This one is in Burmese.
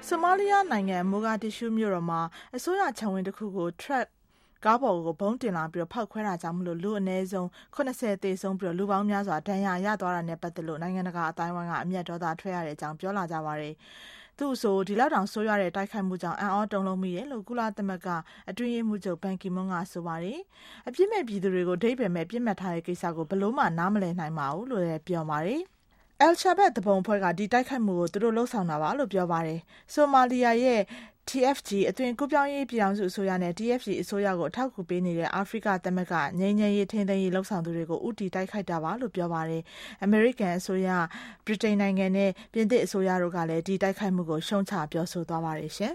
ဆိုမာလီယာနိုင်ငံမိုဂါဒစ်ရှူးမြို့တော်မှာအစိုးရခြံဝန်းတစ်ခုကို truck ကားပေါ်ကိုဘုံတင်လာပြီးဖောက်ခွဲတာကြောင့်လူအနည်းဆုံး80သေဆုံးပြီးလူပေါင်းများစွာဒဏ်ရာရသွားတာနဲ့ပတ်သက်လို့နိုင်ငံတကာအတိုင်းအဝိုင်းကအမျက်ဒေါသထွက်ရတဲ့အကြောင်းပြောလာကြပါတယ်။သူ့ဆိုဒီလောက်တောင်ဆိုးရတဲ့တိုက်ခိုက်မှုကြောင့်အံ့ဩတုန်လှုပ်မိတယ်လို့ကုလသမဂ္ဂအတွင်းရေးမှူးချုပ်ဘန်ကီမွန်းကဆိုပါတယ်။အပြစ်မဲ့ပြည်သူတွေကိုဒိဗ်ပယ်မဲ့ပြစ်မှတ်ထားတဲ့ကိစ္စကိုဘလို့မှနားမလည်နိုင်ပါဘူးလို့လည်းပြောပါတယ်။ Al-Shabaab တပုံဖွဲ့ကဒီတိုက်ခိုက်မှုကိုသူတို့လှုပ်ဆောင်တာပါလို့ပြောပါတယ်။ဆိုမာလီယာရဲ့ TFG အသွင်ကူးပြောင်းရေးပြည်ထောင်စုအစိုးရနဲ့ TFG အစိုးရကိုအထောက်အကူပေးနေတဲ့အာဖရိကသမဂ္ဂငြိမ်းချမ်းရေးထိန်းသိမ်းရေးလှုပ်ဆောင်သူတွေကိုဦးတည်တိုက်ခိုက်တာပါလို့ပြောပါတယ်။အမေရိကန်အစိုးရ၊ဗြိတိန်နိုင်ငံနဲ့ပြင်သစ်အစိုးရတို့ကလည်းဒီတိုက်ခိုက်မှုကိုရှုံ့ချပြောဆိုသွားပါတယ်ရှင်